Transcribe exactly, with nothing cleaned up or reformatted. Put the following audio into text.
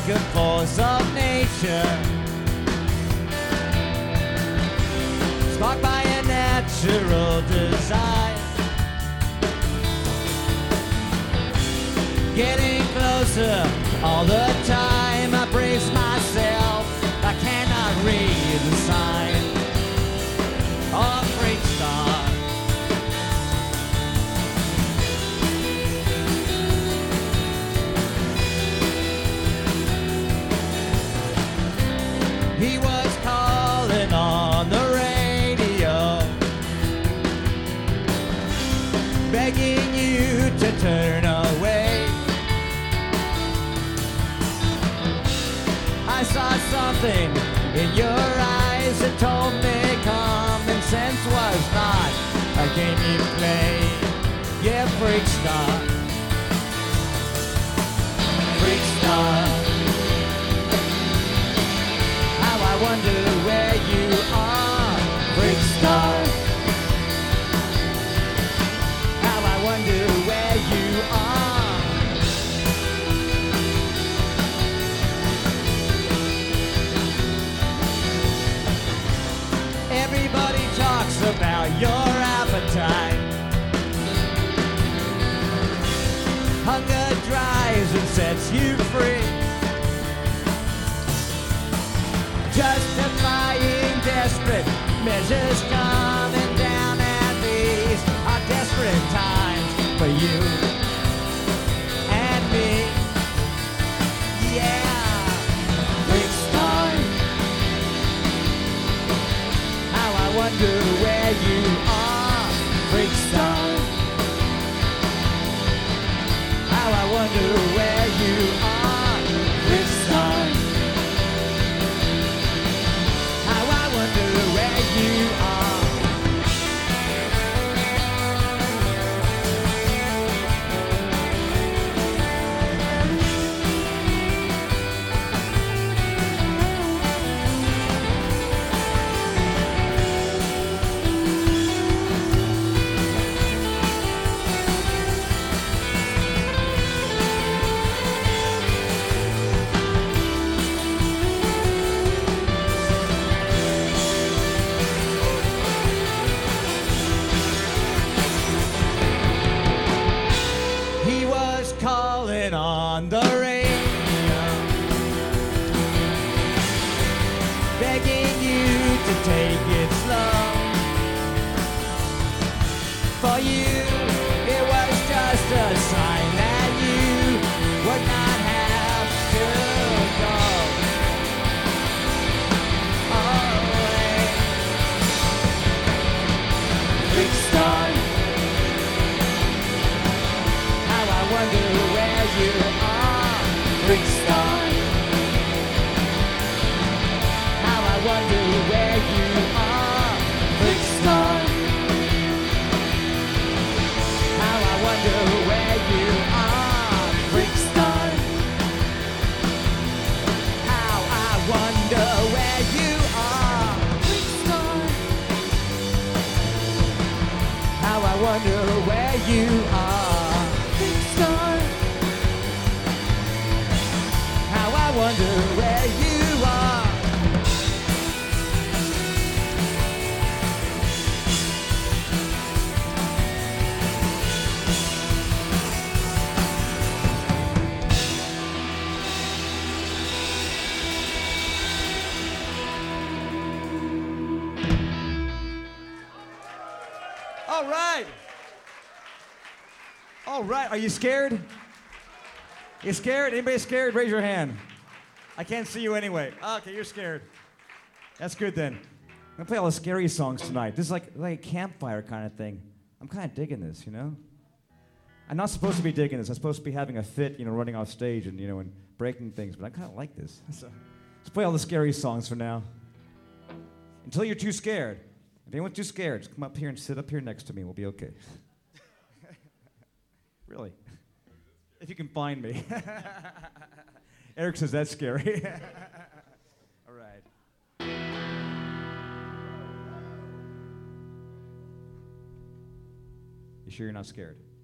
like a force of nature, sparked by a natural desire. Getting closer all the time, I brace myself, I cannot read the sign. Oh, freak star. He was calling on the radio, begging you to turn away. I saw something in your eyes that told me common sense was not a game you play. Yeah, freak star. Freak star. How I wonder where you are, freak star. How I wonder where you are. Everybody talks about your appetite. Hunger drives and sets you free, justifying desperate measures coming down, and these are desperate times for you and me. Yeah, freak star. How I wonder where you are, freak star. How I wonder where you are, freak star. How I wonder where you are. He was calling on the radio, begging you to take it slow. For you, it was just a sign that you would not have to go away. Freak star. How I wonder where you are, freak star. How I wonder where you are, freak star. How I wonder where you are, freak star. How I wonder where you are, freak star. How I wonder where you are, freak star. How I wonder where you are. All right. All right. Are you scared? You scared? Anybody scared? Raise your hand. I can't see you anyway. Okay, you're scared. That's good then. I'm gonna play all the scary songs tonight. This is like, like a campfire kind of thing. I'm kind of digging this, you know? I'm not supposed to be digging this. I'm supposed to be having a fit, you know, running off stage and, you know, and breaking things, but I kind of like this. So let's play all the scary songs for now. Until you're too scared. If anyone's too scared, just come up here and sit up here next to me. We'll be okay. Really. If you can find me. Eric says that's scary. All right. You sure you're not scared?